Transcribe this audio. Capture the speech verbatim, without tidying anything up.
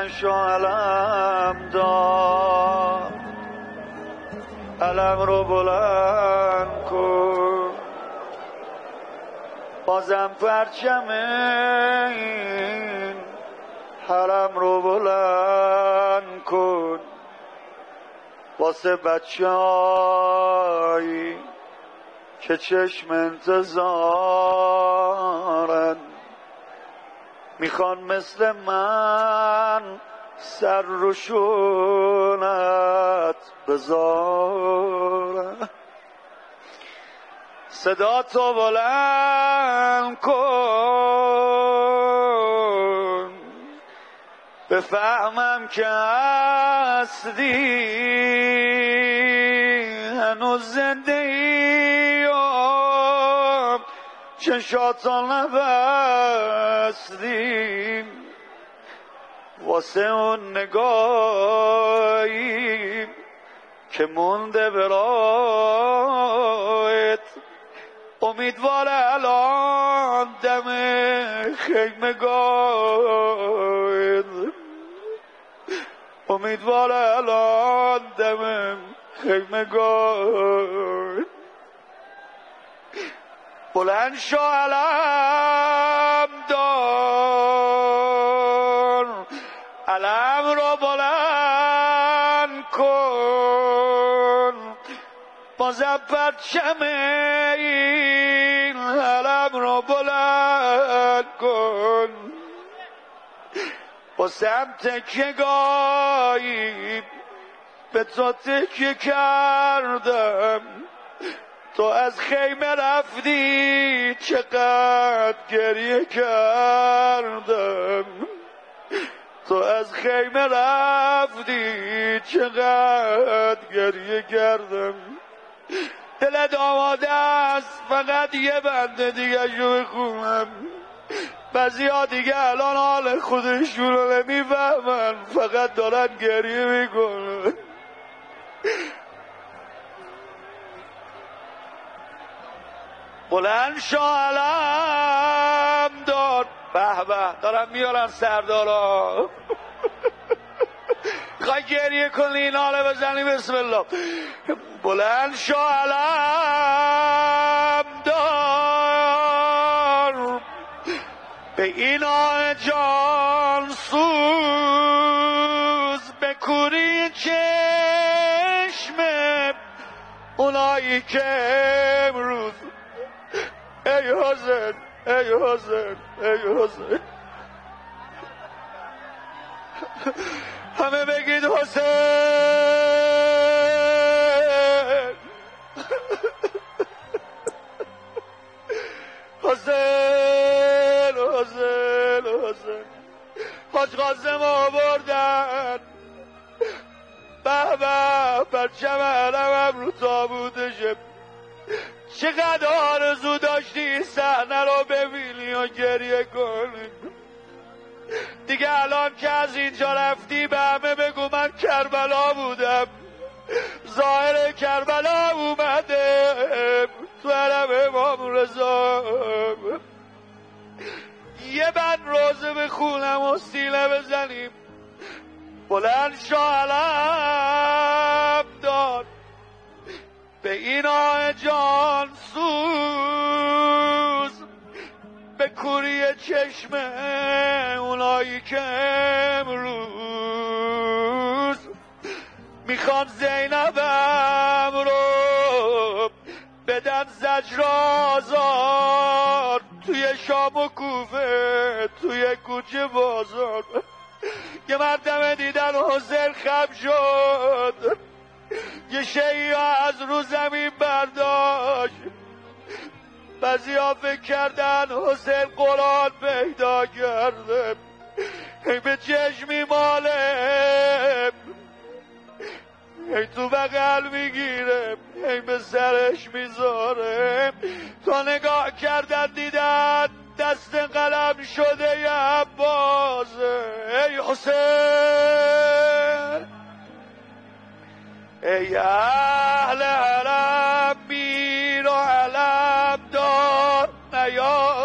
شو علم دار، علم رو بلند کن، بازم پرچم این حرم رو بلند کن، واسه بچه‌هایی که چشم انتظارن، میخوان مثل من سر رو شونت بذارن. صدا تو بلند کن بفهمم که هستی، هنوز زنده ای و چشاتو نبستیم، واسه اون نگاهی که مونده برایت، امیدوار الان دم خیمگاهت، امیدوار الان دم خیمگاهت. بلند شو علم دار، علم رو بلند کن، بازم پرچم این علم رو بلند کن، بازم تکیه گاهی به تو تکیه کردم، تو از خیمه رفتی چقدر گریه کردم، تو از خیمه رفتی چقدر گریه کردم. دلت آماده است فقط یه بنده دیگه شو بخونم، بعضی ها دیگه الان حال خودشون رو نمیفهمن، فقط دارن گریه میکنن. بلند شو علم دار، به به دارم میارن سردارا. خواهی گریه کنی این حاله بزنی بسم الله. بلند شو علم دار، به این آه جان سوز، به کوری چشم اونایی که امروز ای حسین ای حسین ای حسین همه بگید حسین حسین حسین حسین. حاج قاسم آوردن، به به پرچم علمم رو تابوتشه. چقدر آرزو داشتی این صحنه رو ببینی و گریه کنی. دیگه الان که از اینجا رفتی به همه بگو من کربلا بودم، ظاهر کربلا اومده تو حرم امام رضا. یه بند روزه بخونم و سینه بزنیم. بلند شو علم دار، به این آه جان سوز، به کوری چشم اونایی که امروز میخوان زینبم رو بدن زجر آزار، توی شام و کوفه توی کوچه بازار. یه مرتبه دیدن حسین خم شد، یه شیعی از رو زمین برداشت. بعضی ها فکر کردن حسین قرآن پیدا کرده، هی به چشمی ماله، هی تو بغل میگیره، هی به سرش میذاره. تا نگاه کردن دیدن دست قلم شده یه عباسه. ای حسین ای اهل حرم، میر و علم دار نیا